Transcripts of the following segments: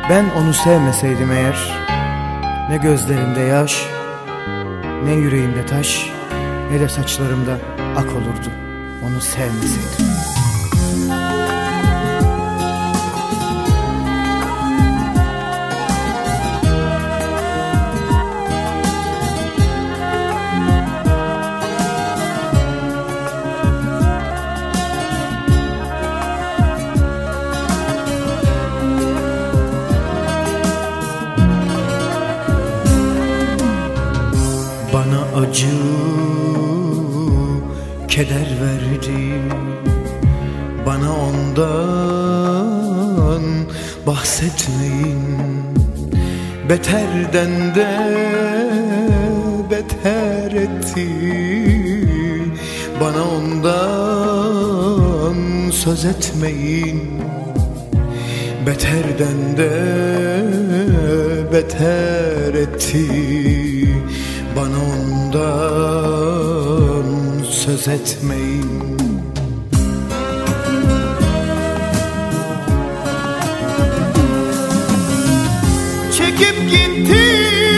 Ben onu sevmeseydim eğer, ne gözlerimde yaş, ne yüreğimde taş, ne de saçlarımda ak olurdu onu sevmeseydim. Bana acı, keder verdi, bana ondan bahsetmeyin. Beterden de beter etti, bana ondan söz etmeyin. Beterden de beter etti, bana ondan söz etmeyin. Çekip gitti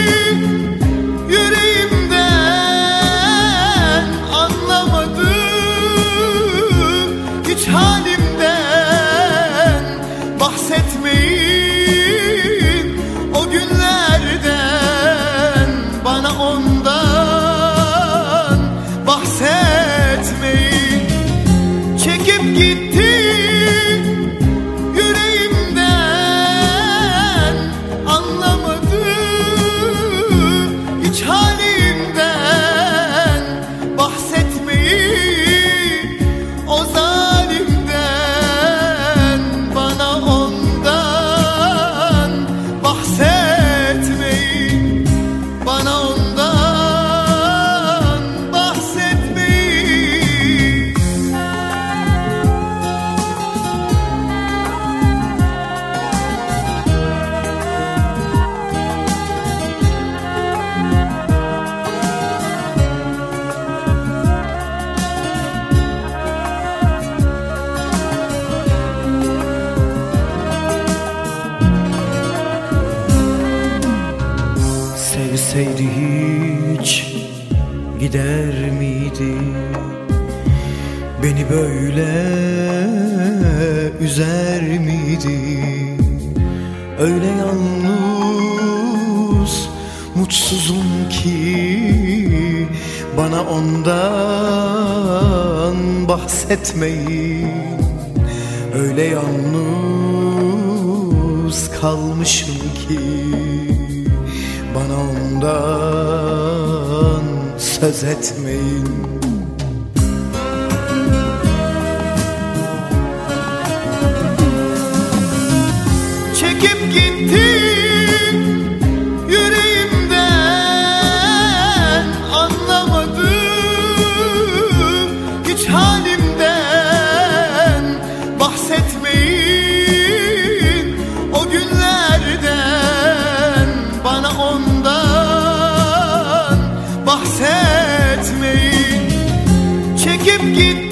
yüreğimden, anlamadı hiç halimden. Bahsetmeyin o günlerden, bana ondan bahsetmeyin. Çekip gitti yüreğimden, anlamadı hiç halimden. Bahsetmeyin o zalimden, bana ondan bahsetmeyin, bana ondan bahsetmeyin. Sevseydi hiç gider miydi? Beni böyle üzer miydi? Öyle yalnız, mutsuzum ki, bana ondan bahsetmeyin. Öyle yalnız kalmışım ki, bana ondan söz etmeyin. Çekip gitti yüreğimden, anlamadı hiç halimden. Bahsetmeyin o günlerden, bana ondan bahsetmeyin. Çekip gitti